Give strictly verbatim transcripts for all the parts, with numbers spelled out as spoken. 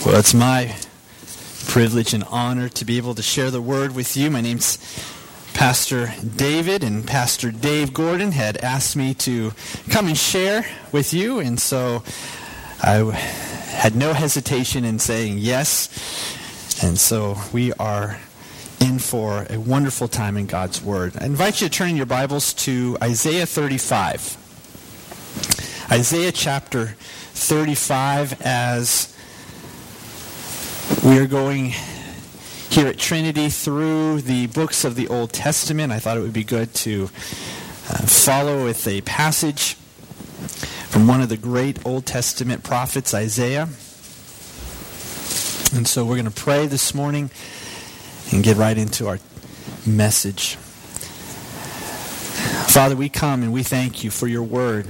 Well, it's my privilege and honor to be able to share the word with you. My name's Pastor David, and Pastor Dave Gordon had asked me to come and share with you, and so I had no hesitation in saying yes. And so we are in for a wonderful time in God's Word. I invite you to turn your Bibles to Isaiah thirty-five. Isaiah chapter thirty-five, as we are going here at Trinity through the books of the Old Testament. I thought it would be good to uh, follow with a passage from one of the great Old Testament prophets, Isaiah. And so we're going to pray this morning and get right into our message. Father, we come and we thank you for your word,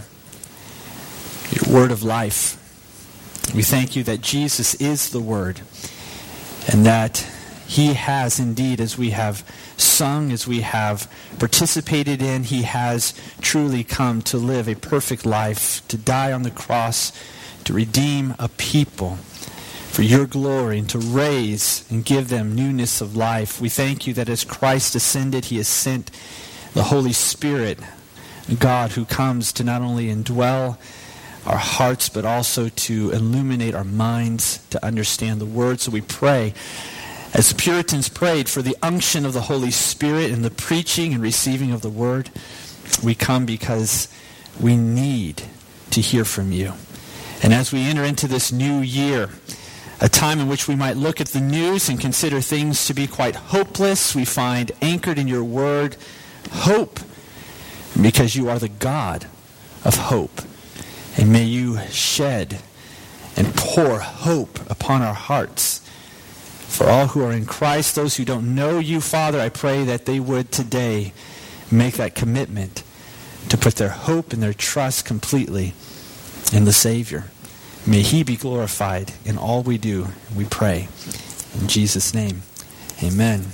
your word of life. We thank you that Jesus is the Word, and that He has indeed, as we have sung, as we have participated in, He has truly come to live a perfect life, to die on the cross, to redeem a people for your glory, and to raise and give them newness of life. We thank you that as Christ ascended, He has sent the Holy Spirit, God who comes to not only indwell our hearts, but also to illuminate our minds to understand the Word. So we pray, as the Puritans prayed, for the unction of the Holy Spirit and the preaching and receiving of the Word. We come because we need to hear from you. And as we enter into this new year, a time in which we might look at the news and consider things to be quite hopeless, we find anchored in your Word hope, because you are the God of hope. And may you shed and pour hope upon our hearts. For all who are in Christ, those who don't know you, Father, I pray that they would today make that commitment to put their hope and their trust completely in the Savior. May He be glorified in all we do, we pray. In Jesus' name, amen.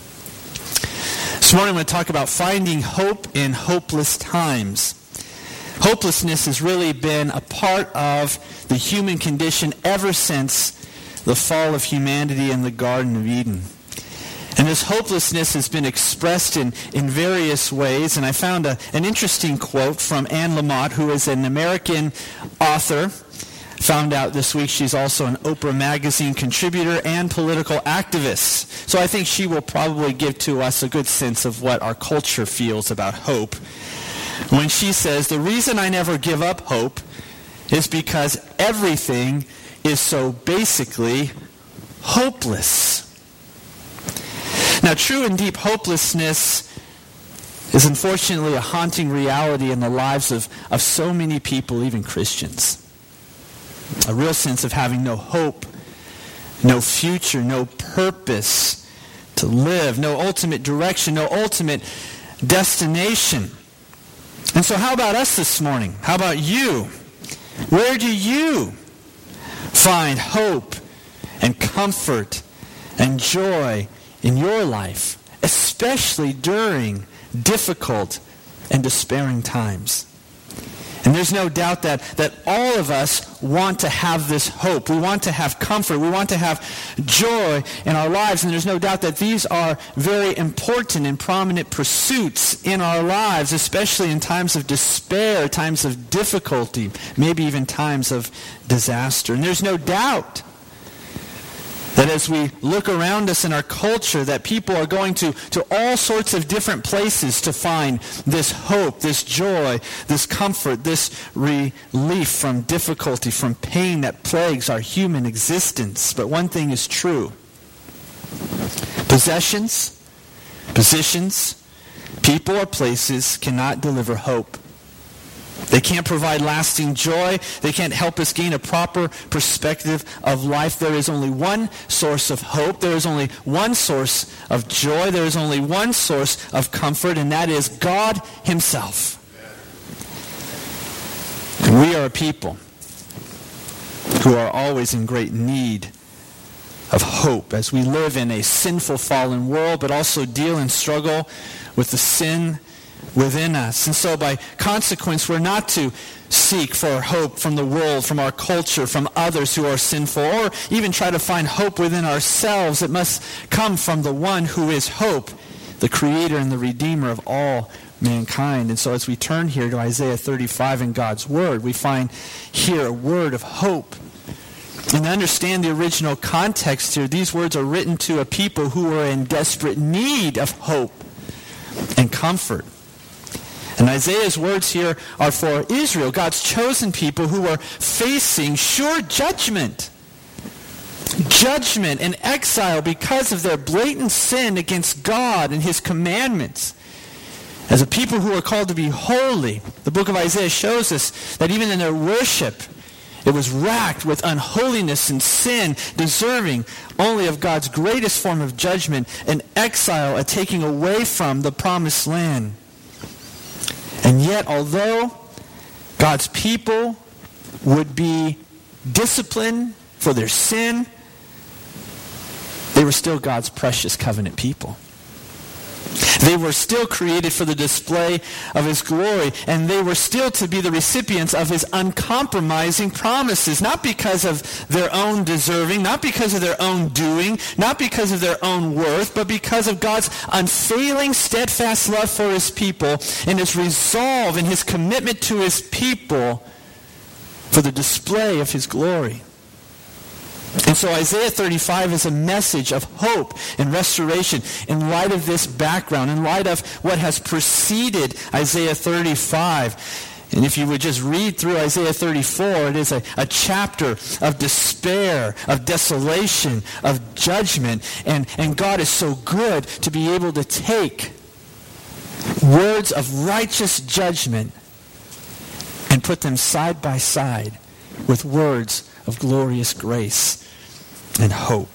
This morning I'm going to talk about finding hope in hopeless times. Hopelessness has really been a part of the human condition ever since the fall of humanity in the Garden of Eden. And this hopelessness has been expressed in, in various ways. And I found a, an interesting quote from Anne Lamott, who is an American author. Found out this week she's also an Oprah magazine contributor and political activist. So I think she will probably give to us a good sense of what our culture feels about hope, when she says, "The reason I never give up hope is because everything is so basically hopeless." Now, true and deep hopelessness is unfortunately a haunting reality in the lives of, of so many people, even Christians. A real sense of having no hope, no future, no purpose to live, no ultimate direction, no ultimate destination. And so how about us this morning? How about you? Where do you find hope and comfort and joy in your life, especially during difficult and despairing times? And there's no doubt that, that all of us want to have this hope. We want to have comfort. We want to have joy in our lives. And there's no doubt that these are very important and prominent pursuits in our lives, especially in times of despair, times of difficulty, maybe even times of disaster. And there's no doubt that as we look around us in our culture, that people are going to, to all sorts of different places to find this hope, this joy, this comfort, this relief from difficulty, from pain that plagues our human existence. But one thing is true. Possessions, positions, people or places cannot deliver hope. They can't provide lasting joy. They can't help us gain a proper perspective of life. There is only one source of hope. There is only one source of joy. There is only one source of comfort, and that is God Himself. And we are a people who are always in great need of hope as we live in a sinful, fallen world, but also deal and struggle with the sin within us. And so by consequence, we're not to seek for hope from the world, from our culture, from others who are sinful, or even try to find hope within ourselves. It must come from the one who is hope, the creator and the redeemer of all mankind. And so as we turn here to Isaiah thirty-five in God's word, we find here a word of hope. And to understand the original context here, these words are written to a people who were in desperate need of hope and comfort. And Isaiah's words here are for Israel, God's chosen people who were facing sure judgment. Judgment and exile because of their blatant sin against God and his commandments. As a people who are called to be holy, the book of Isaiah shows us that even in their worship, it was racked with unholiness and sin, deserving only of God's greatest form of judgment, an exile, a taking away from the promised land. And yet, although God's people would be disciplined for their sin, they were still God's precious covenant people. They were still created for the display of his glory, and they were still to be the recipients of his uncompromising promises, not because of their own deserving, not because of their own doing, not because of their own worth, but because of God's unfailing, steadfast love for his people and his resolve and his commitment to his people for the display of his glory. And so Isaiah thirty-five is a message of hope and restoration in light of this background, in light of what has preceded Isaiah thirty-five. And if you would just read through Isaiah thirty-four, it is a, a chapter of despair, of desolation, of judgment. And, and God is so good to be able to take words of righteous judgment and put them side by side with words of glorious grace and hope.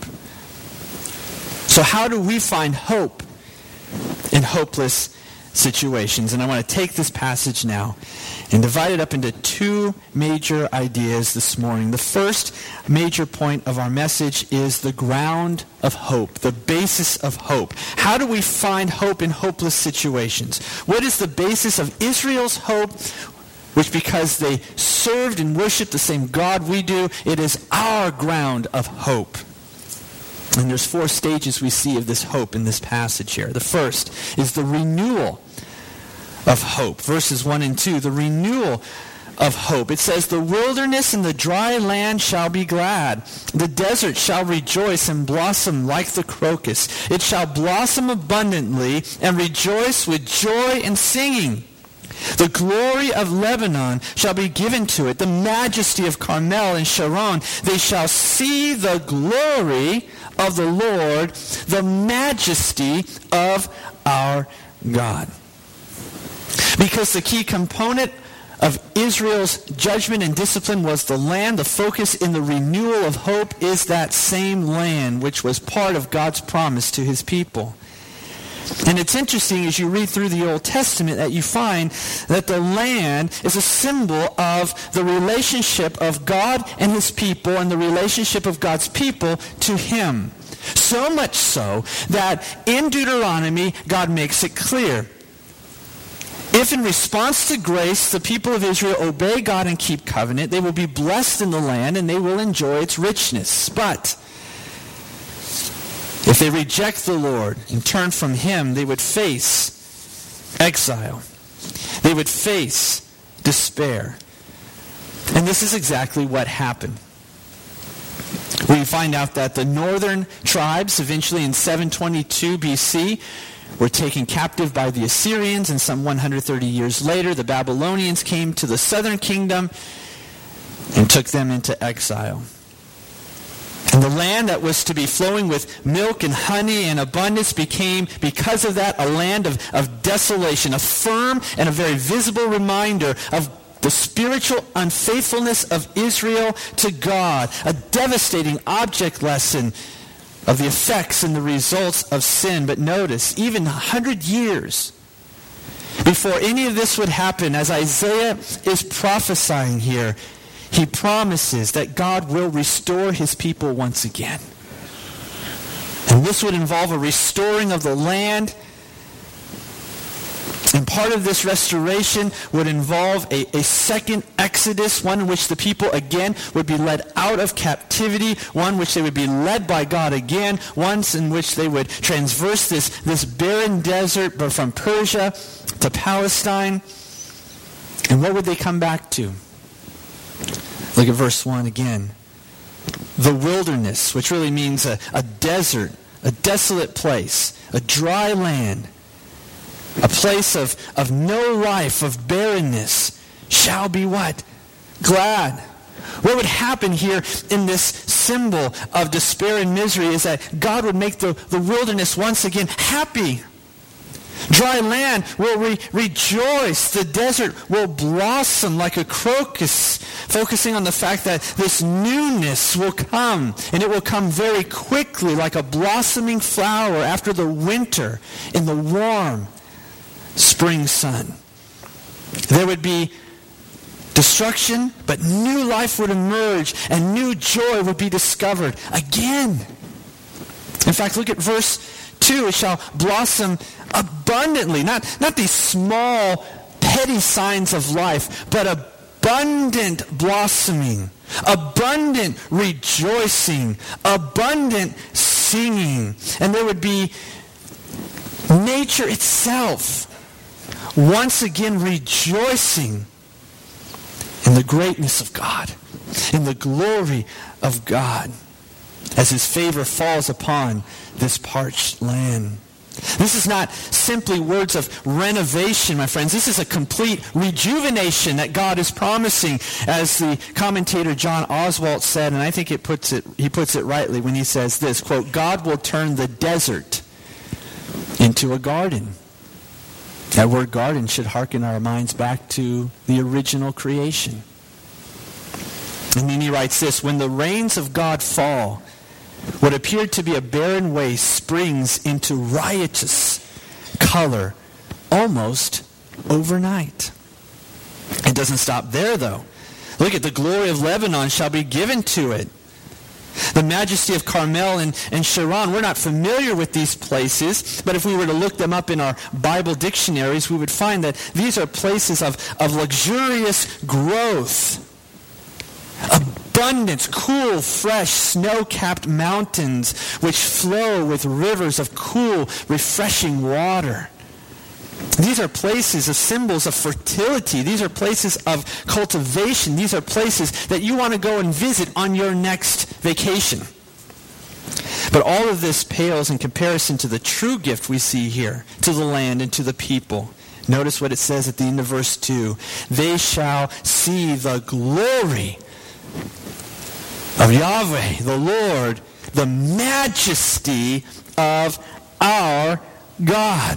So how do we find hope in hopeless situations? And I want to take this passage now and divide it up into two major ideas this morning. The first major point of our message is the ground of hope, the basis of hope. How do we find hope in hopeless situations? What is the basis of Israel's hope? Which, because they served and worshiped the same God we do, it is our ground of hope. And there's four stages we see of this hope in this passage here. The first is the renewal of hope. Verses one and two, the renewal of hope. It says, the wilderness and the dry land shall be glad. The desert shall rejoice and blossom like the crocus. It shall blossom abundantly and rejoice with joy and singing. The glory of Lebanon shall be given to it, the majesty of Carmel and Sharon. They shall see the glory of the Lord, the majesty of our God. Because the key component of Israel's judgment and discipline was the land, the focus in the renewal of hope is that same land which was part of God's promise to his people. And it's interesting as you read through the Old Testament that you find that the land is a symbol of the relationship of God and his people and the relationship of God's people to him. So much so that in Deuteronomy, God makes it clear. If in response to grace the people of Israel obey God and keep covenant, they will be blessed in the land and they will enjoy its richness. But if they reject the Lord and turn from him, they would face exile. They would face despair. And this is exactly what happened. We find out that the northern tribes, eventually in seven twenty-two B C, were taken captive by the Assyrians, and some one hundred thirty years later, the Babylonians came to the southern kingdom and took them into exile. And the land that was to be flowing with milk and honey and abundance became, because of that, a land of, of desolation, a firm and a very visible reminder of the spiritual unfaithfulness of Israel to God, a devastating object lesson of the effects and the results of sin. But notice, even a hundred years before any of this would happen, as Isaiah is prophesying here, he promises that God will restore his people once again. And this would involve a restoring of the land, in part of this restoration would involve a, a second Exodus, one in which the people again would be led out of captivity, one in which they would be led by God again, once in which they would transverse this, this barren desert from Persia to Palestine. And what would they come back to? Look at verse one again. The wilderness, which really means a, a desert, a desolate place, a dry land, a place of, of no life, of barrenness, shall be what? Glad. What would happen here in this symbol of despair and misery is that God would make the, the wilderness once again happy. Dry land will re- rejoice. The desert will blossom like a crocus, focusing on the fact that this newness will come, and it will come very quickly like a blossoming flower after the winter in the warm spring sun. There would be destruction, but new life would emerge, and new joy would be discovered again. In fact, look at verse two. It shall blossom abundantly. Not, not these small, petty signs of life, but abundant blossoming, abundant rejoicing, abundant singing. And there would be nature itself once again rejoicing in the greatness of God, in the glory of God, as his favor falls upon this parched land. This is not simply words of renovation, my friends. This is a complete rejuvenation that God is promising, as the commentator John Oswalt said, and I think it puts it, he puts it rightly when he says this, quote, God will turn the desert into a garden. That word garden should hearken our minds back to the original creation. And then he writes this, when the rains of God fall, what appeared to be a barren waste springs into riotous color almost overnight. It doesn't stop there, though. Look at the glory of Lebanon shall be given to it. The majesty of Carmel and, and Sharon, we're not familiar with these places, but if we were to look them up in our Bible dictionaries, we would find that these are places of, of luxurious growth, abundance, cool, fresh, snow-capped mountains which flow with rivers of cool, refreshing water. These are places as symbols of fertility. These are places of cultivation. These are places that you want to go and visit on your next vacation. But all of this pales in comparison to the true gift we see here, to the land and to the people. Notice what it says at the end of verse two. They shall see the glory of Yahweh, the Lord, the majesty of our God.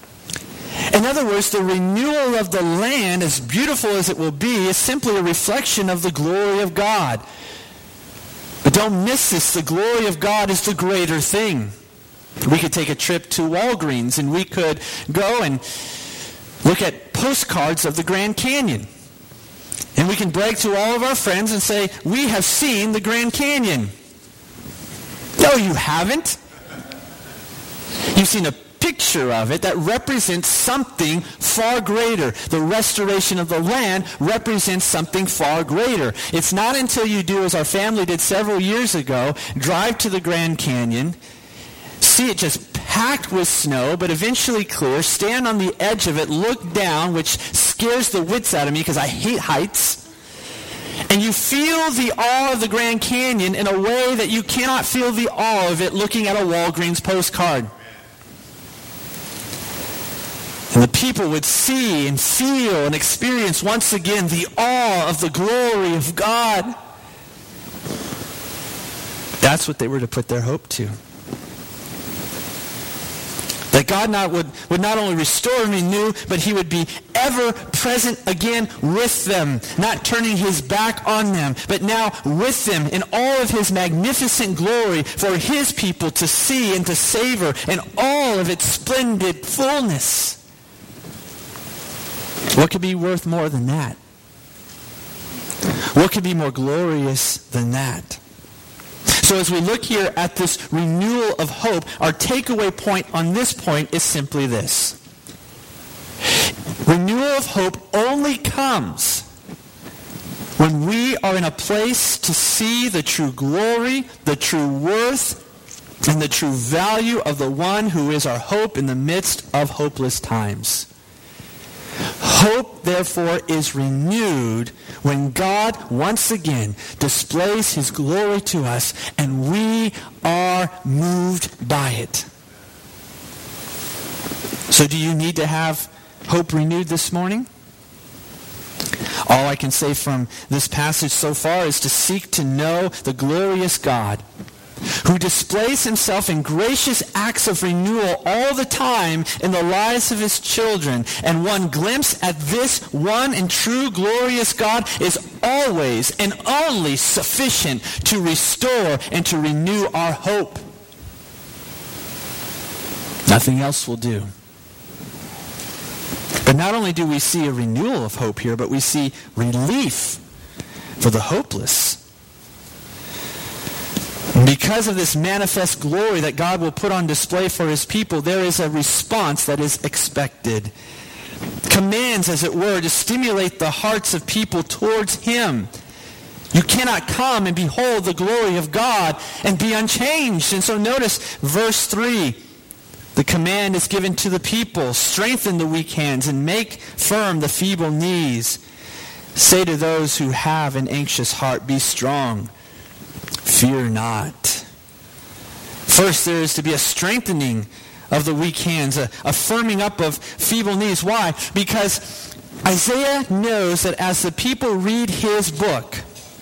In other words, the renewal of the land, as beautiful as it will be, is simply a reflection of the glory of God. But don't miss this. The glory of God is the greater thing. We could take a trip to Walgreens and we could go and look at postcards of the Grand Canyon. And we can brag to all of our friends and say, we have seen the Grand Canyon. No, you haven't. You've seen a picture of it that represents something far greater. The restoration of the land represents something far greater. It's not until you do, as our family did several years ago, drive to the Grand Canyon, see it just packed with snow, but eventually clear, stand on the edge of it, look down, which scares the wits out of me because I hate heights, and you feel the awe of the Grand Canyon in a way that you cannot feel the awe of it looking at a Walgreens postcard. And the people would see and feel and experience once again the awe of the glory of God. That's what they were to put their hope to. That God not would, would not only restore and renew, but he would be ever present again with them, not turning his back on them, but now with them in all of his magnificent glory for his people to see and to savor in all of its splendid fullness. What could be worth more than that? What could be more glorious than that? So as we look here at this renewal of hope, our takeaway point on this point is simply this. Renewal of hope only comes when we are in a place to see the true glory, the true worth, and the true value of the one who is our hope in the midst of hopeless times. Hope, therefore, is renewed when God once again displays his glory to us and we are moved by it. So do you need to have hope renewed this morning? All I can say from this passage so far is to seek to know the glorious God who displays himself in gracious acts of renewal all the time in the lives of his children. And one glimpse at this one and true glorious God is always and only sufficient to restore and to renew our hope. Nothing else will do. But not only do we see a renewal of hope here, but we see relief for the hopeless. Because of this manifest glory that God will put on display for his people, there is a response that is expected. Commands, as it were, to stimulate the hearts of people towards him. You cannot come and behold the glory of God and be unchanged. And so notice verse three. The command is given to the people. Strengthen the weak hands and make firm the feeble knees. Say to those who have an anxious heart, be strong. Fear not. First, there is to be a strengthening of the weak hands, a, a firming up of feeble knees. Why? Because Isaiah knows that as the people read his book,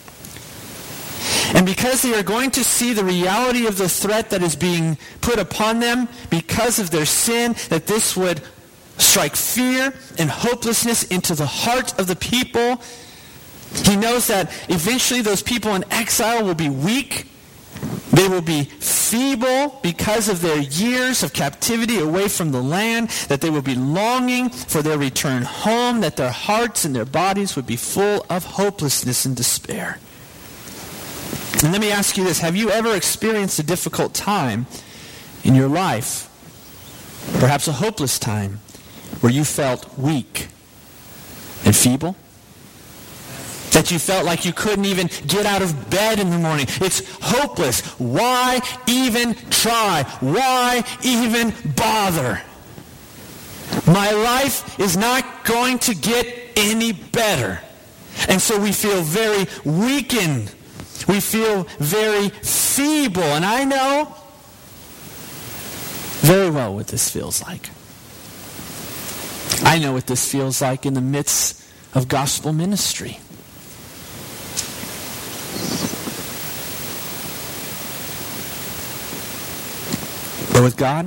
and because they are going to see the reality of the threat that is being put upon them because of their sin, that this would strike fear and hopelessness into the heart of the people. He knows that eventually those people in exile will be weak. They will be feeble because of their years of captivity away from the land, that they will be longing for their return home, that their hearts and their bodies would be full of hopelessness and despair. And let me ask you this. Have you ever experienced a difficult time in your life? Perhaps a hopeless time where you felt weak and feeble? That you felt like you couldn't even get out of bed in the morning. It's hopeless. Why even try? Why even bother? My life is not going to get any better. And so we feel very weakened. We feel very feeble. And I know very well what this feels like. I know what this feels like in the midst of gospel ministry. But with God,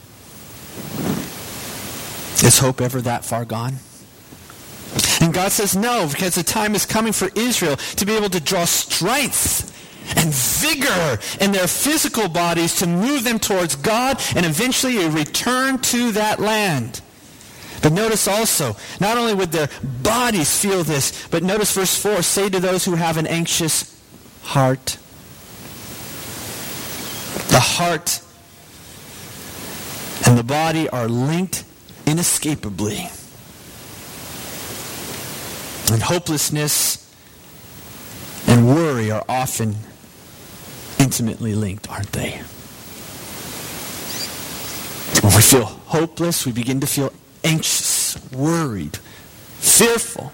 is hope ever that far gone? And God says no, because the time is coming for Israel to be able to draw strength and vigor in their physical bodies to move them towards God and eventually a return to that land. But notice also, not only would their bodies feel this, but notice verse four, say to those who have an anxious heart. The heart and the body are linked inescapably. And hopelessness and worry are often intimately linked, aren't they? When we feel hopeless, we begin to feel anxious, worried, fearful.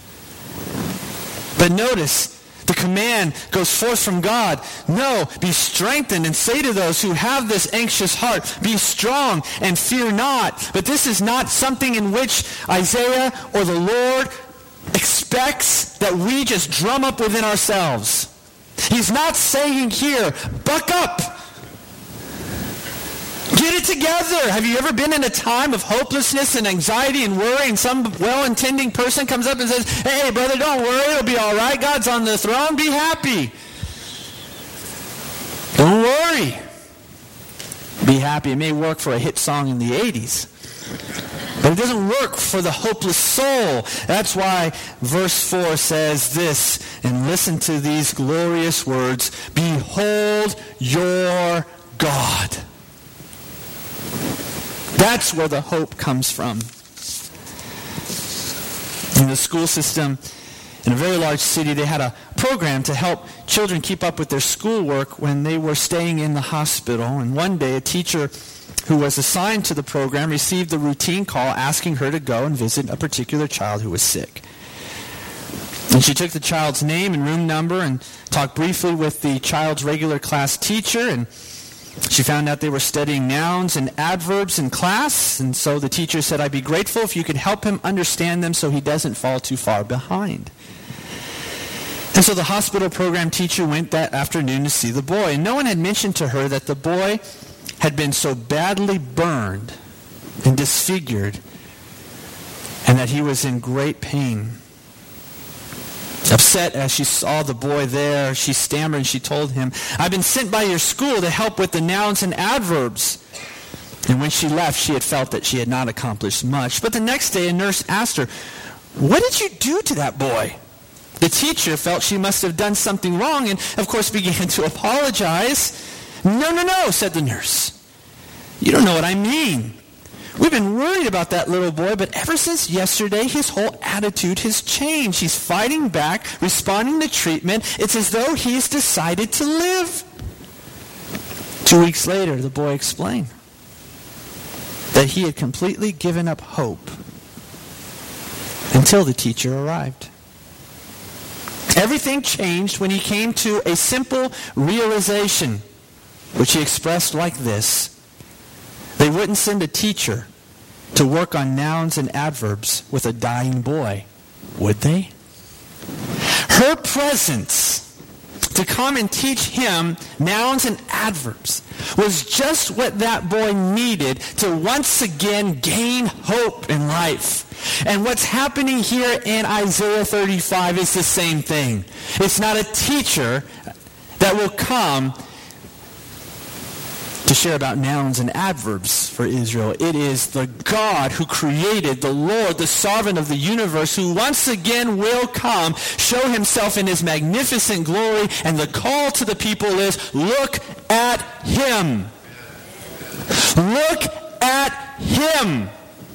But notice, the command goes forth from God. No, be strengthened and say to those who have this anxious heart, be strong and fear not. But this is not something in which Isaiah or the Lord expects that we just drum up within ourselves. He's not saying here, buck up. Get it together. Have you ever been in a time of hopelessness and anxiety and worry, and some well-intending person comes up and says, hey, brother, don't worry. It'll be all right. God's on the throne. Be happy. Don't worry. Be happy. It may work for a hit song in the eighties. But it doesn't work for the hopeless soul. That's why verse four says this, and listen to these glorious words, behold your God. That's where the hope comes from. In the school system, in a very large city, they had a program to help children keep up with their schoolwork when they were staying in the hospital. And one day, a teacher who was assigned to the program received a routine call asking her to go and visit a particular child who was sick. And she took the child's name and room number and talked briefly with the child's regular class teacher, and she found out they were studying nouns and adverbs in class, and so the teacher said, "I'd be grateful if you could help him understand them so he doesn't fall too far behind." And so the hospital program teacher went that afternoon to see the boy, and no one had mentioned to her that the boy had been so badly burned and disfigured and that he was in great pain. Upset as she saw the boy there, she stammered and she told him, "I've been sent by your school to help with the nouns and adverbs." And when she left, she had felt that she had not accomplished much. But the next day, a nurse asked her, "What did you do to that boy?" The teacher felt she must have done something wrong and, of course, began to apologize. "No, no, no," said the nurse. "You don't know what I mean. We've been worried about that little boy, but ever since yesterday, his whole attitude has changed. He's fighting back, responding to treatment. It's as though he's decided to live." Two weeks later, the boy explained that he had completely given up hope until the teacher arrived. Everything changed when he came to a simple realization, which he expressed like this: they wouldn't send a teacher to work on nouns and adverbs with a dying boy, would they? Her presence to come and teach him nouns and adverbs was just what that boy needed to once again gain hope in life. And what's happening here in Isaiah thirty-five is the same thing. It's not a teacher that will come to share about nouns and adverbs for Israel. It is the God who created, the Lord, the sovereign of the universe, who once again will come, show himself in his magnificent glory, and the call to the people is, look at him. Look at him.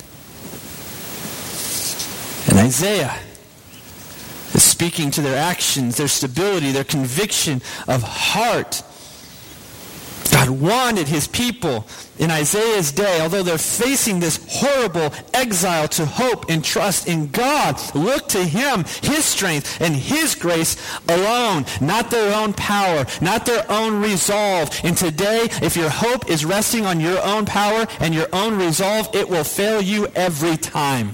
And Isaiah is speaking to their actions, their stability, their conviction of heart. God wanted his people in Isaiah's day, although they're facing this horrible exile, to hope and trust in God. Look to him, his strength, and his grace alone, not their own power, not their own resolve. And today, if your hope is resting on your own power and your own resolve, it will fail you every time.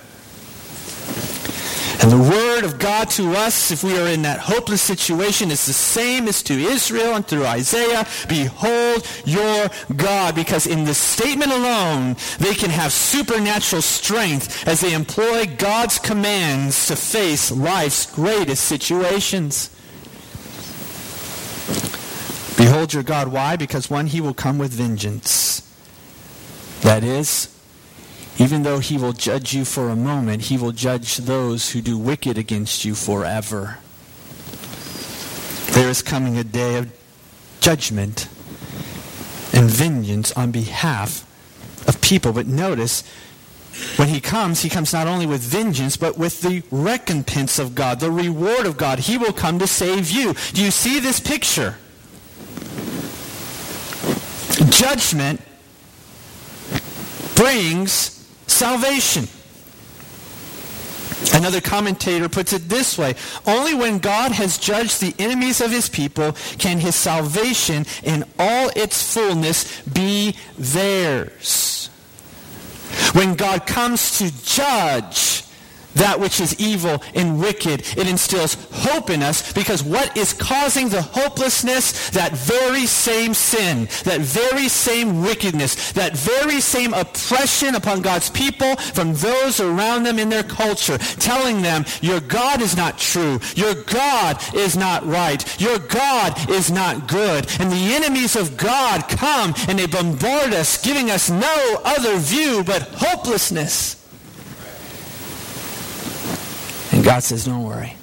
And the word of God to us, if we are in that hopeless situation, is the same as to Israel and through Isaiah. Behold your God. Because in the statement alone, they can have supernatural strength as they employ God's commands to face life's greatest situations. Behold your God. Why? Because one, he will come with vengeance. That is, even though he will judge you for a moment, he will judge those who do wicked against you forever. There is coming a day of judgment and vengeance on behalf of people. But notice, when he comes, he comes not only with vengeance, but with the recompense of God, the reward of God. He will come to save you. Do you see this picture? Judgment brings salvation. Another commentator puts it this way: only when God has judged the enemies of his people can his salvation in all its fullness be theirs. When God comes to judge that which is evil and wicked, it instills hope in us, because what is causing the hopelessness? That very same sin, that very same wickedness, that very same oppression upon God's people from those around them in their culture, telling them, your God is not true, your God is not right, your God is not good. And the enemies of God come and they bombard us, giving us no other view but hopelessness. And God says, don't worry.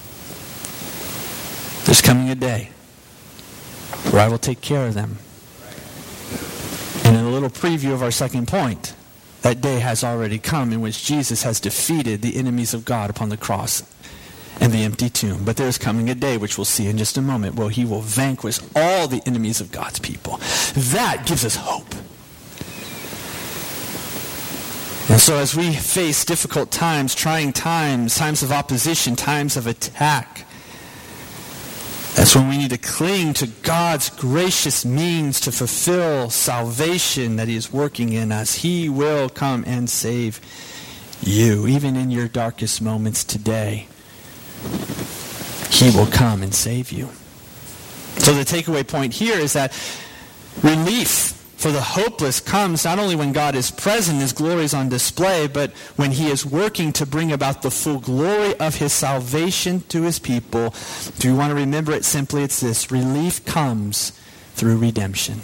There's coming a day where I will take care of them. And in a little preview of our second point, That day has already come in which Jesus has defeated the enemies of God upon the cross and the empty tomb. But there is coming a day, which we'll see in just a moment, where he will vanquish all the enemies of God's people. That gives us hope. And so as we face difficult times, trying times, times of opposition, times of attack, that's when we need to cling to God's gracious means to fulfill salvation that he is working in us. He will come and save you, even in your darkest moments today. He will come and save you. So the takeaway point here is that relief for the hopeless comes not only when God is present, his glory is on display, but when he is working to bring about the full glory of his salvation to his people. Do you want to remember it simply? It's this: relief comes through redemption.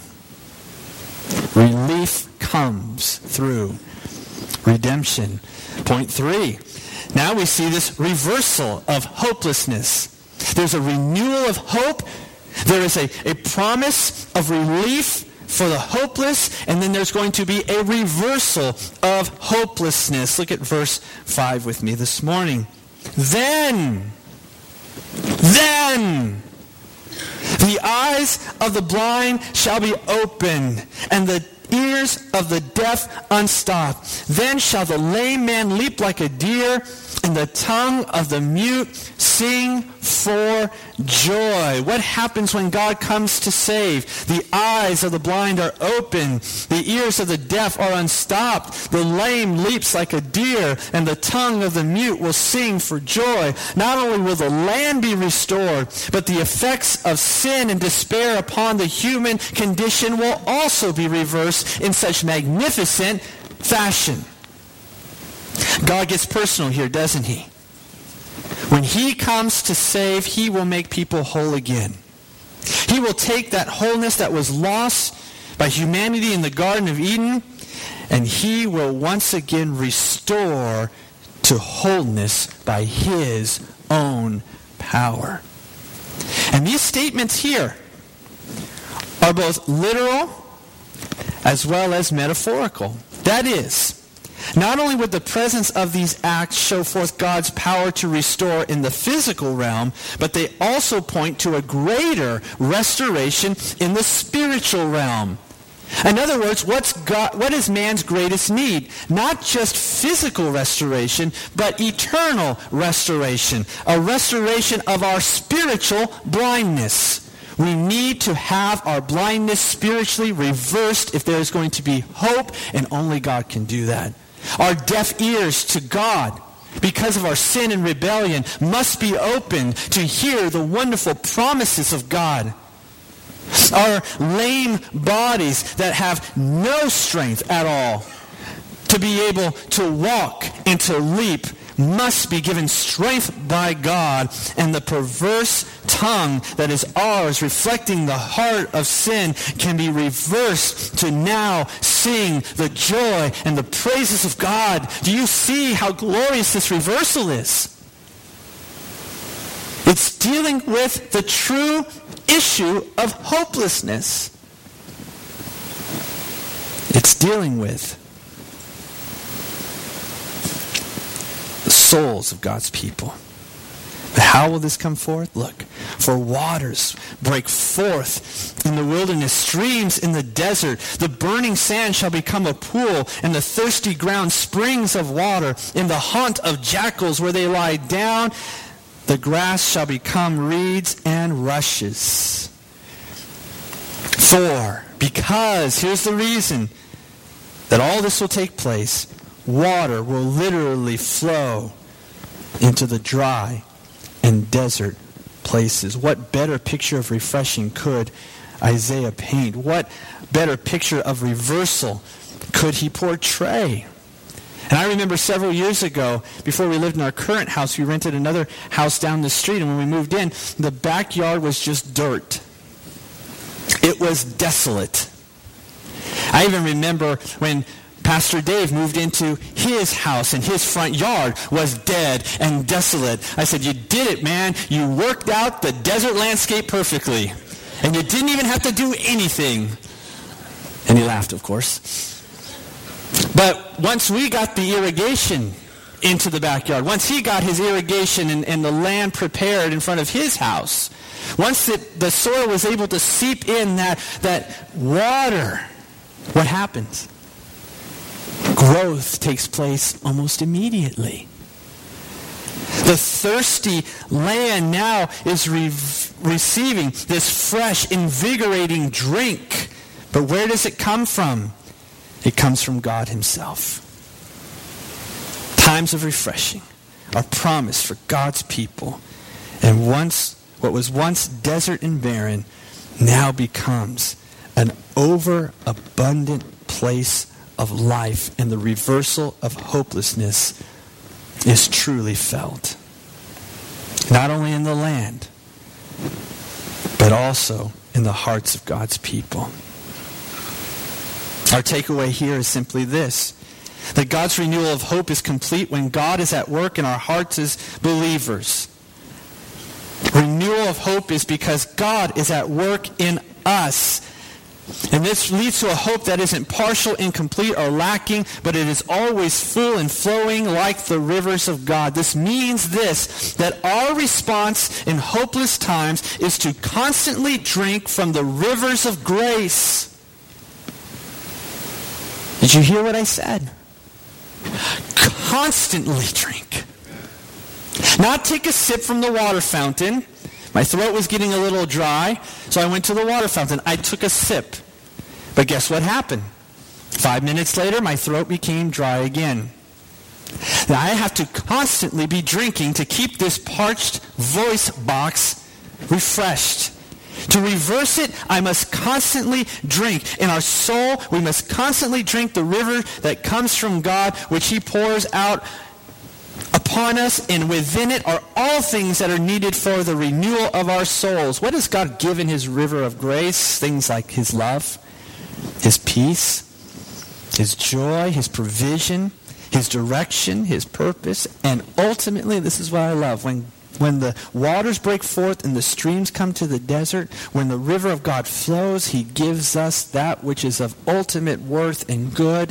Relief comes through redemption. Point three. Now we see this reversal of hopelessness. There's a renewal of hope. There is a, a promise of relief for the hopeless, and then there's going to be a reversal of hopelessness. Look at verse five with me this morning. Then, then, the eyes of the blind shall be opened, and the ears of the deaf unstopped. Then shall the lame man leap like a deer, and the tongue of the mute sing for joy. What happens when God comes to save? The eyes of the blind are open. The ears of the deaf are unstopped. The lame leaps like a deer, and the tongue of the mute will sing for joy. Not only will the land be restored, but the effects of sin and despair upon the human condition will also be reversed in such magnificent fashion. God gets personal here, doesn't he? When he comes to save, he will make people whole again. He will take that wholeness that was lost by humanity in the Garden of Eden, and he will once again restore to wholeness by his own power. And these statements here are both literal as well as metaphorical. That is, not only would the presence of these acts show forth God's power to restore in the physical realm, but they also point to a greater restoration in the spiritual realm. In other words, what's God, what is man's greatest need? Not just physical restoration, but eternal restoration. A restoration of our spiritual blindness. We need to have our blindness spiritually reversed if there is going to be hope, and only God can do that. Our deaf ears to God, because of our sin and rebellion, must be opened to hear the wonderful promises of God. Our lame bodies that have no strength at all to be able to walk and to leap must be given strength by God, and the perverse tongue that is ours, reflecting the heart of sin, can be reversed to now sing the joy and the praises of God. Do you see how glorious this reversal is? It's dealing with the true issue of hopelessness. It's dealing with the souls of God's people. But how will this come forth? Look, for waters break forth in the wilderness, streams in the desert. The burning sand shall become a pool, and the thirsty ground springs of water. In the haunt of jackals where they lie down, the grass shall become reeds and rushes. For, because, here's the reason that all this will take place, water will literally flow into the dry and desert places. What better picture of refreshing could Isaiah paint? What better picture of reversal could he portray? And I remember several years ago, before we lived in our current house, we rented another house down the street, and when we moved in, the backyard was just dirt. It was desolate. I even remember when Pastor Dave moved into his house, and his front yard was dead and desolate. I said, "You did it, man. You worked out the desert landscape perfectly. And you didn't even have to do anything." And he laughed, of course. But once we got the irrigation into the backyard, once he got his irrigation and, and the land prepared in front of his house, once the, the soil was able to seep in that, that water, what happens? Growth takes place almost immediately. The thirsty land now is re- receiving this fresh, invigorating drink. But where does it come from? It comes from God himself. Times of refreshing are promised for God's people. And once what was once desert and barren now becomes an overabundant place of life, and the reversal of hopelessness is truly felt. Not only in the land, but also in the hearts of God's people. Our takeaway here is simply this: that God's renewal of hope is complete when God is at work in our hearts as believers. Renewal of hope is because God is at work in us. And this leads to a hope that isn't partial, incomplete, or lacking, but it is always full and flowing like the rivers of God. This means this, that our response in hopeless times is to constantly drink from the rivers of grace. Did you hear what I said? Constantly drink. Not take a sip from the water fountain. My throat was getting a little dry, so I went to the water fountain. I took a sip. But guess what happened? Five minutes later, my throat became dry again. Now I have to constantly be drinking to keep this parched voice box refreshed. To reverse it, I must constantly drink. In our soul, we must constantly drink the river that comes from God, which he pours out upon us, and within it are all things that are needed for the renewal of our souls. What does God give in his river of grace? Things like his love, his peace, his joy, his provision, his direction, his purpose, and ultimately, this is what I love, when When the waters break forth and the streams come to the desert, when the river of God flows, he gives us that which is of ultimate worth and good,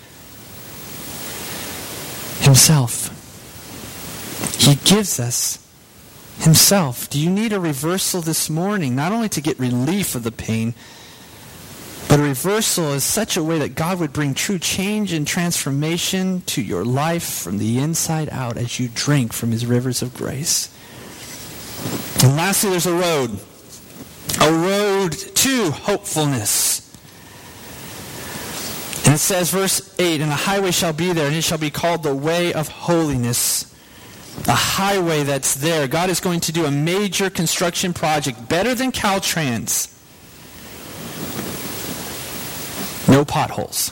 himself. He gives us himself. Do you need a reversal this morning? Not only to get relief of the pain, but a reversal is such a way that God would bring true change and transformation to your life from the inside out as you drink from his rivers of grace. And lastly, there's a road. A road to hopefulness. And it says, verse eight, and a highway shall be there, and it shall be called the way of holiness. A highway that's there. God is going to do a major construction project, better than Caltrans. No potholes.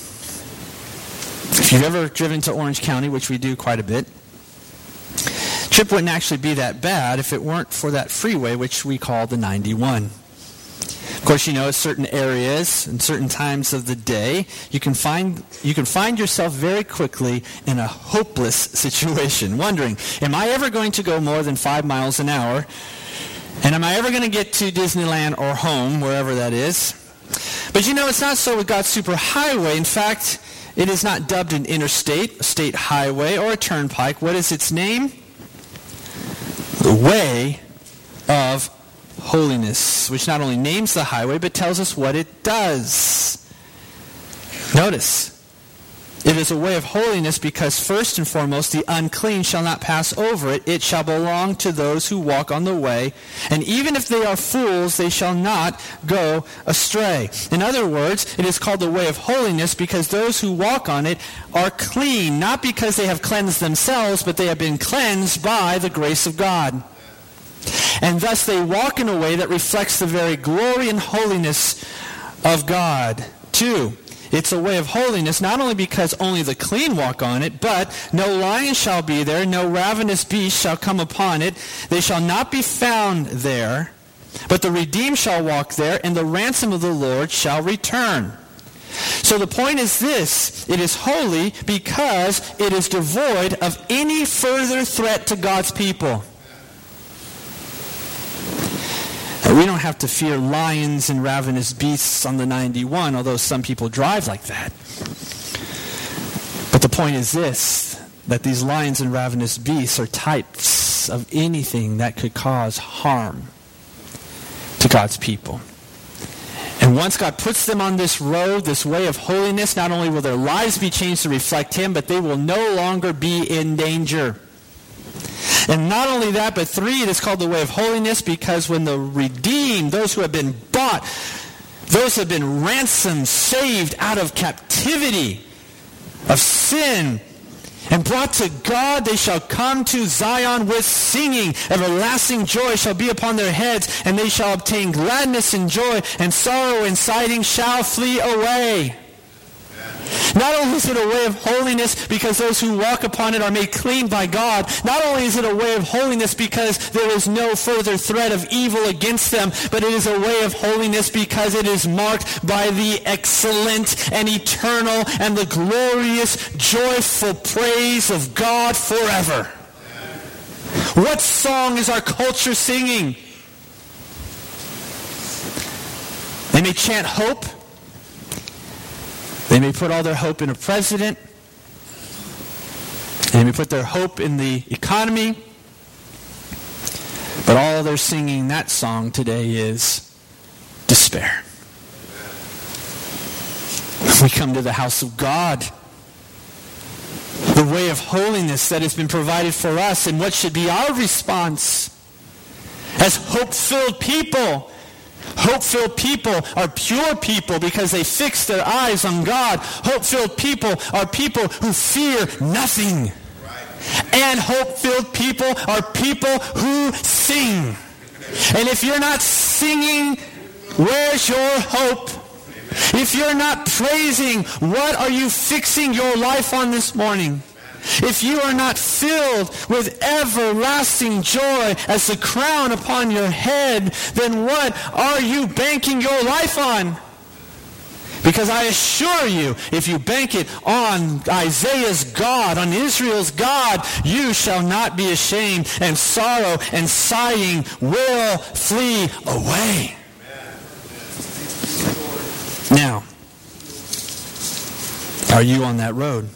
If you've ever driven to Orange County, which we do quite a bit, trip wouldn't actually be that bad if it weren't for that freeway, which we call the ninety-one. Of course, you know, at certain areas and certain times of the day, you can find you can find yourself very quickly in a hopeless situation, wondering, am I ever going to go more than five miles an hour? And am I ever going to get to Disneyland or home, wherever that is? But you know, it's not so with God's superhighway. In fact, it is not dubbed an interstate, a state highway, or a turnpike. What is its name? The way of holiness, which not only names the highway, but tells us what it does. Notice, it is a way of holiness because first and foremost, the unclean shall not pass over it. It shall belong to those who walk on the way. And even if they are fools, they shall not go astray. In other words, it is called the way of holiness because those who walk on it are clean, not because they have cleansed themselves, but they have been cleansed by the grace of God. And thus they walk in a way that reflects the very glory and holiness of God. Two, it's a way of holiness not only because only the clean walk on it, but no lion shall be there, no ravenous beast shall come upon it. They shall not be found there, but the redeemed shall walk there, and the ransom of the Lord shall return. So the point is this: it is holy because it is devoid of any further threat to God's people. We don't have to fear lions and ravenous beasts on the ninety-one, although some people drive like that. But the point is this, that these lions and ravenous beasts are types of anything that could cause harm to God's people. And once God puts them on this road, this way of holiness, not only will their lives be changed to reflect Him, but they will no longer be in danger. And not only that, but three, it is called the way of holiness because when the redeemed, those who have been bought, those who have been ransomed, saved out of captivity of sin, and brought to God, they shall come to Zion with singing. Everlasting joy shall be upon their heads, and they shall obtain gladness and joy, and sorrow and sighing shall flee away. Not only is it a way of holiness because those who walk upon it are made clean by God, not only is it a way of holiness because there is no further threat of evil against them, but it is a way of holiness because it is marked by the excellent and eternal and the glorious, joyful praise of God forever. What song is our culture singing? They may chant hope. They may put all their hope in a president. They may put their hope in the economy. But all they're singing that song today is despair. We come to the house of God, the way of holiness that has been provided for us, and what should be our response as hope-filled people. Hope-filled people are pure people because they fix their eyes on God. Hope-filled people are people who fear nothing. Right. And hope-filled people are people who sing. And if you're not singing, where's your hope? If you're not praising, what are you fixing your life on this morning? If you are not filled with everlasting joy as the crown upon your head, then what are you banking your life on? Because I assure you, if you bank it on Isaiah's God, on Israel's God, you shall not be ashamed, and sorrow and sighing will flee away. Now, are you on that road?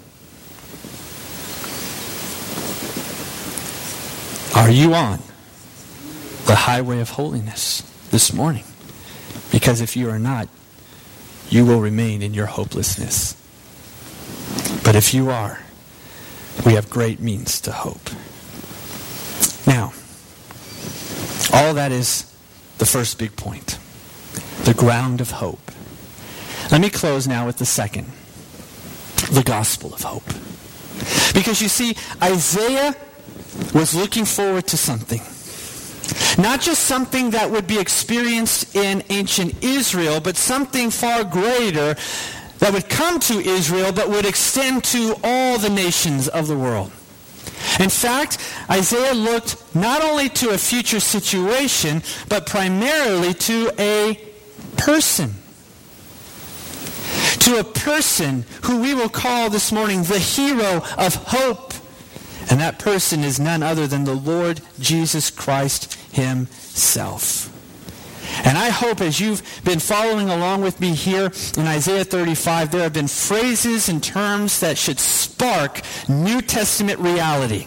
Are you on the highway of holiness this morning? Because if you are not, you will remain in your hopelessness. But if you are, we have great means to hope. Now, all that is the first big point, the ground of hope. Let me close now with the second, the gospel of hope. Because you see, Isaiah was looking forward to something. Not just something that would be experienced in ancient Israel, but something far greater that would come to Israel but would extend to all the nations of the world. In fact, Isaiah looked not only to a future situation, but primarily to a person. To a person who we will call this morning the hero of hope. And that person is none other than the Lord Jesus Christ Himself. And I hope as you've been following along with me here in Isaiah thirty-five, there have been phrases and terms that should spark New Testament reality.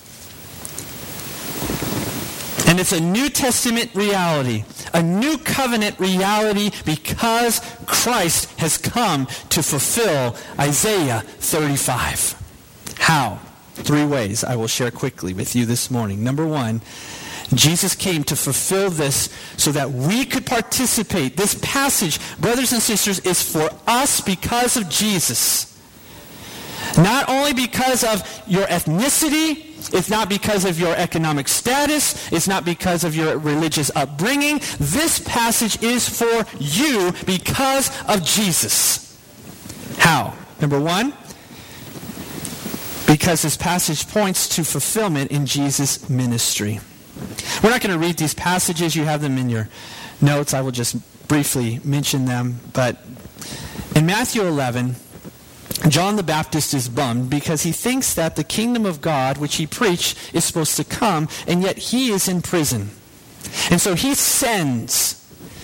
And it's a New Testament reality, a new covenant reality because Christ has come to fulfill Isaiah thirty-five. How? Three ways I will share quickly with you this morning. Number one, Jesus came to fulfill this so that we could participate. This passage, brothers and sisters, is for us because of Jesus. Not only because of your ethnicity, it's not because of your economic status, it's not because of your religious upbringing. This passage is for you because of Jesus. How? Number one, because this passage points to fulfillment in Jesus' ministry. We're not going to read these passages. You have them in your notes. I will just briefly mention them. But in Matthew eleven, John the Baptist is bummed because he thinks that the kingdom of God, which he preached, is supposed to come, and yet he is in prison. And so he sends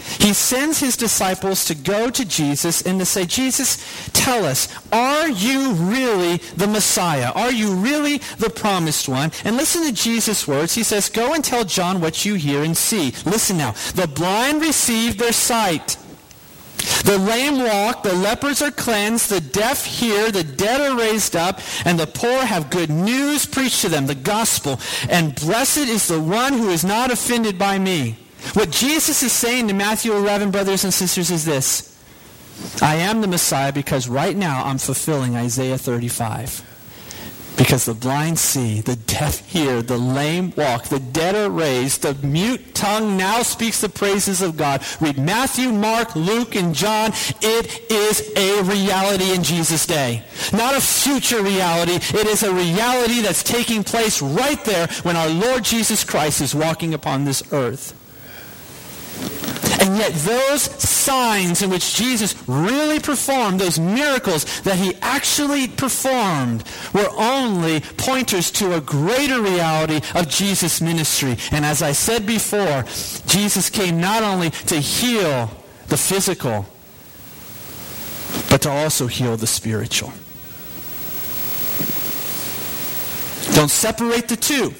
He sends his disciples to go to Jesus and to say, Jesus, tell us, are you really the Messiah? Are you really the promised one? And listen to Jesus' words. He says, go and tell John what you hear and see. Listen now. The blind receive their sight. The lame walk, the lepers are cleansed, the deaf hear, the dead are raised up, and the poor have good news preached to them, the gospel. And blessed is the one who is not offended by me. What Jesus is saying to Matthew eleven, brothers and sisters, is this. I am the Messiah because right now I'm fulfilling Isaiah thirty-five. Because the blind see, the deaf hear, the lame walk, the dead are raised, the mute tongue now speaks the praises of God. Read Matthew, Mark, Luke, and John. It is a reality in Jesus' day. Not a future reality. It is a reality that's taking place right there when our Lord Jesus Christ is walking upon this earth. And yet those signs in which Jesus really performed, those miracles that he actually performed, were only pointers to a greater reality of Jesus' ministry. And as I said before, Jesus came not only to heal the physical, but to also heal the spiritual. Don't separate the two.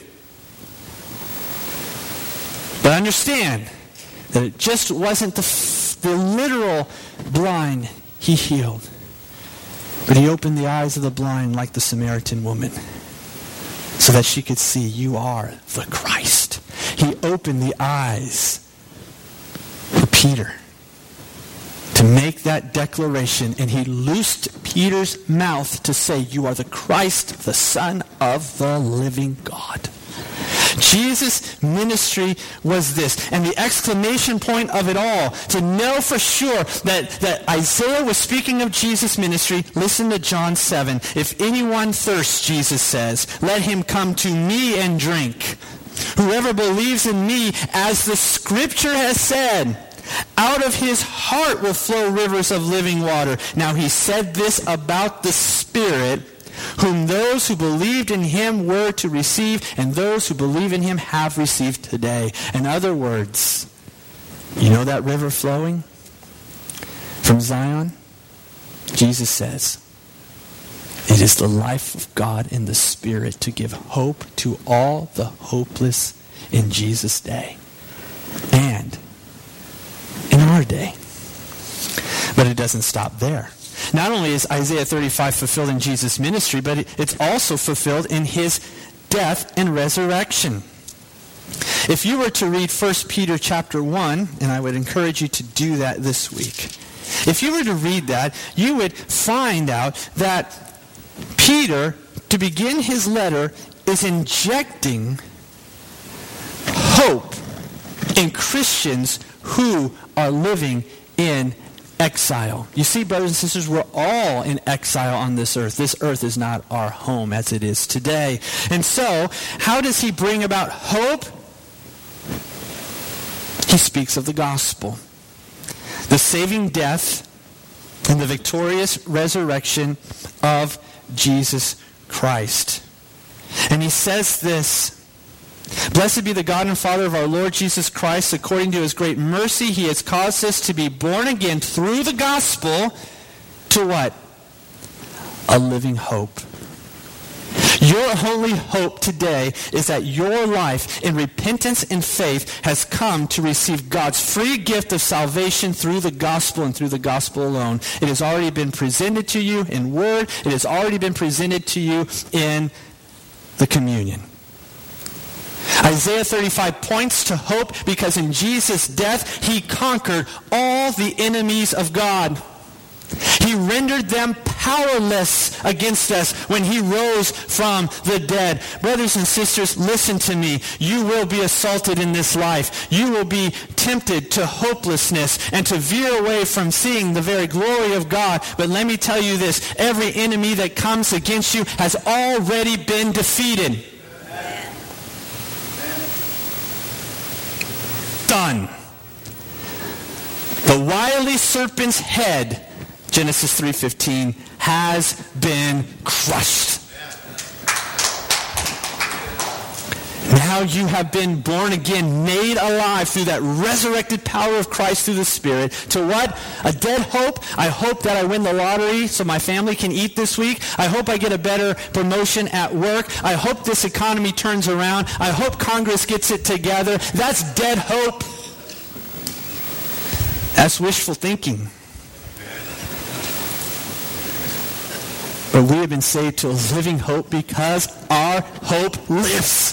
But understand that it just wasn't the, f- the literal blind he healed. But he opened the eyes of the blind like the Samaritan woman so that she could see, you are the Christ. He opened the eyes for Peter to make that declaration, and he loosed Peter's mouth to say, you are the Christ, the Son of the living God. Jesus' ministry was this. And the exclamation point of it all, to know for sure that, that Isaiah was speaking of Jesus' ministry, listen to John seven. If anyone thirsts, Jesus says, let him come to me and drink. Whoever believes in me, as the scripture has said, out of his heart will flow rivers of living water. Now he said this about the Spirit, whom those who believed in him were to receive, and those who believe in him have received today. In other words, you know that river flowing from Zion? Jesus says, it is the life of God in the Spirit to give hope to all the hopeless in Jesus' day and in our day. But it doesn't stop there. Not only is Isaiah thirty-five fulfilled in Jesus' ministry, but it's also fulfilled in his death and resurrection. If you were to read First Peter chapter one, and I would encourage you to do that this week. If you were to read that, you would find out that Peter, to begin his letter, is injecting hope in Christians who are living in exile. You see, brothers and sisters, we're all in exile on this earth. This earth is not our home as it is today. And so, how does he bring about hope? He speaks of the gospel. The saving death and the victorious resurrection of Jesus Christ. And he says this, blessed be the God and Father of our Lord Jesus Christ. According to his great mercy, he has caused us to be born again through the gospel to what? A living hope. Your only hope today is that your life in repentance and faith has come to receive God's free gift of salvation through the gospel and through the gospel alone. It has already been presented to you in word. It has already been presented to you in the communion. Isaiah thirty-five points to hope because in Jesus' death, he conquered all the enemies of God. He rendered them powerless against us when he rose from the dead. Brothers and sisters, listen to me. You will be assaulted in this life. You will be tempted to hopelessness and to veer away from seeing the very glory of God. But let me tell you this. Every enemy that comes against you has already been defeated. Done. The wily serpent's head, Genesis three fifteen, has been crushed. Now you have been born again, made alive through that resurrected power of Christ through the Spirit. To what? A dead hope. I hope that I win the lottery so my family can eat this week. I hope I get a better promotion at work. I hope this economy turns around. I hope Congress gets it together. That's dead hope. That's wishful thinking. But we have been saved to a living hope because our hope lives.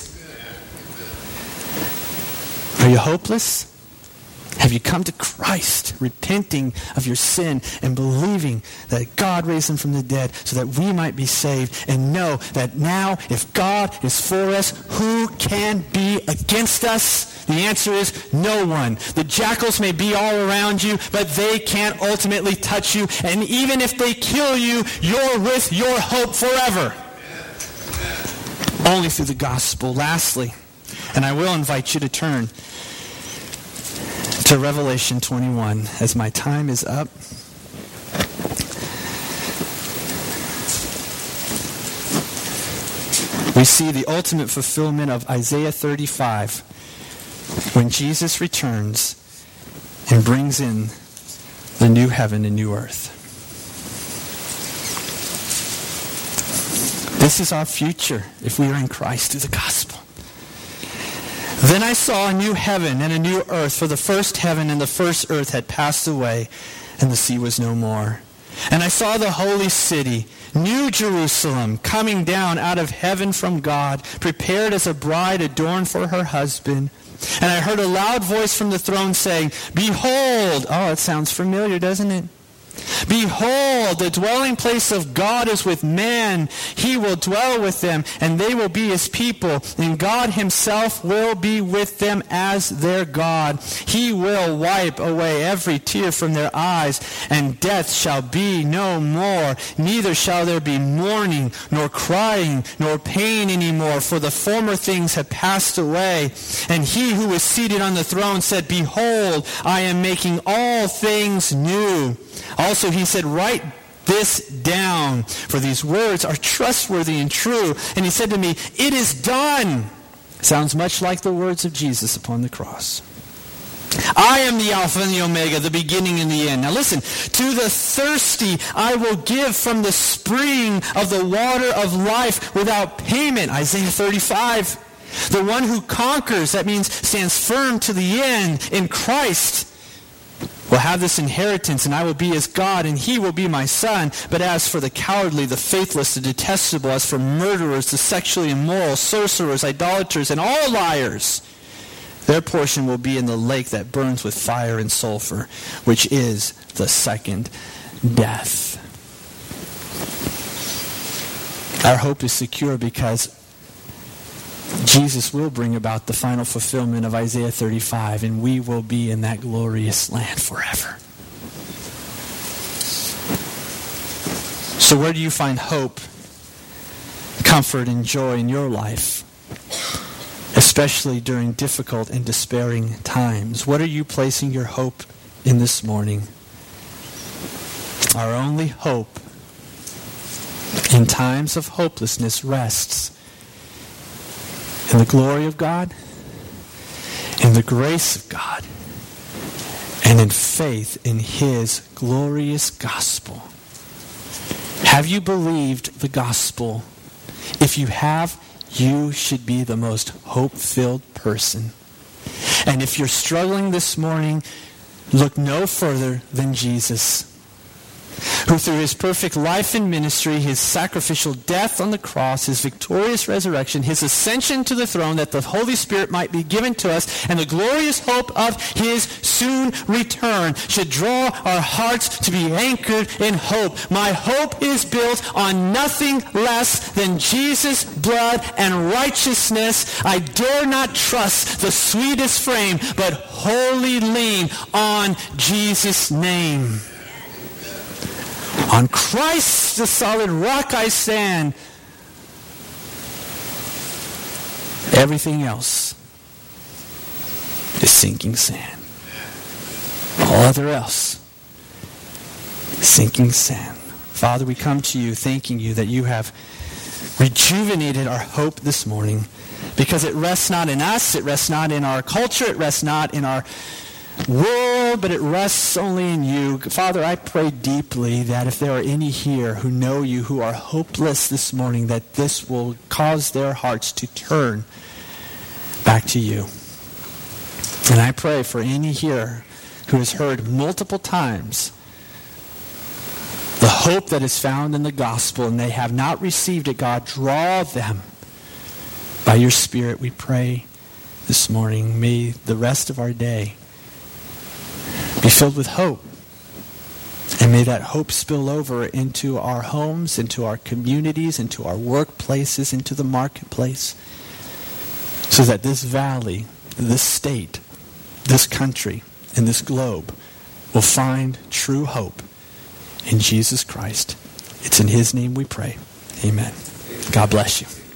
Are you hopeless? Have you come to Christ, repenting of your sin and believing that God raised him from the dead so that we might be saved, and know that now if God is for us, who can be against us? The answer is no one. The jackals may be all around you, but they can't ultimately touch you. And even if they kill you, you're with your hope forever. Only through the gospel. Lastly, and I will invite you to turn to Revelation twenty-one as my time is up. We see the ultimate fulfillment of Isaiah thirty-five when Jesus returns and brings in the new heaven and new earth. This is our future if we are in Christ through the gospel. Then I saw a new heaven and a new earth, for the first heaven and the first earth had passed away, and the sea was no more. And I saw the holy city, New Jerusalem, coming down out of heaven from God, prepared as a bride adorned for her husband. And I heard a loud voice from the throne saying, Behold! Oh, it sounds familiar, doesn't it? Behold, the dwelling place of God is with man. He will dwell with them, and they will be his people. And God himself will be with them as their God. He will wipe away every tear from their eyes, and death shall be no more. Neither shall there be mourning, nor crying, nor pain anymore, for the former things have passed away. And he who was seated on the throne said, Behold, I am making all things new. Also he said, Write this down, for these words are trustworthy and true. And he said to me, It is done. Sounds much like the words of Jesus upon the cross. I am the Alpha and the Omega, the beginning and the end. Now listen, to the thirsty I will give from the spring of the water of life without payment. Isaiah thirty-five. The one who conquers, that means stands firm to the end in Christ, will have this inheritance, and I will be his God, and he will be my son. But as for the cowardly, the faithless, the detestable, as for murderers, the sexually immoral, sorcerers, idolaters, and all liars, their portion will be in the lake that burns with fire and sulfur, which is the second death. Our hope is secure because Jesus will bring about the final fulfillment of Isaiah thirty-five, and we will be in that glorious land forever. So where do you find hope, comfort, and joy in your life, especially during difficult and despairing times? What are you placing your hope in this morning? Our only hope in times of hopelessness rests in the glory of God, in the grace of God, and in faith in his glorious gospel. Have you believed the gospel? If you have, you should be the most hope-filled person. And if you're struggling this morning, look no further than Jesus, who through his perfect life and ministry, his sacrificial death on the cross, his victorious resurrection, his ascension to the throne, that the Holy Spirit might be given to us, and the glorious hope of his soon return should draw our hearts to be anchored in hope. My hope is built on nothing less than Jesus' blood and righteousness. I dare not trust the sweetest frame, but wholly lean on Jesus' name. On Christ, the solid rock, I stand. Everything else is sinking sand. All other else, sinking sand. Father, we come to you thanking you that you have rejuvenated our hope this morning Because it rests not in us, it rests not in our culture, it rests not in our world, but it rests only in you. Father, I pray deeply that if there are any here who know you, who are hopeless this morning, that this will cause their hearts to turn back to you. And I pray for any here who has heard multiple times the hope that is found in the gospel and they have not received it. God, draw them by your Spirit, we pray this morning. May the rest of our day be filled with hope. And may that hope spill over into our homes, into our communities, into our workplaces, into the marketplace, so that this valley, this state, this country, and this globe will find true hope in Jesus Christ. It's in his name we pray. Amen. God bless you.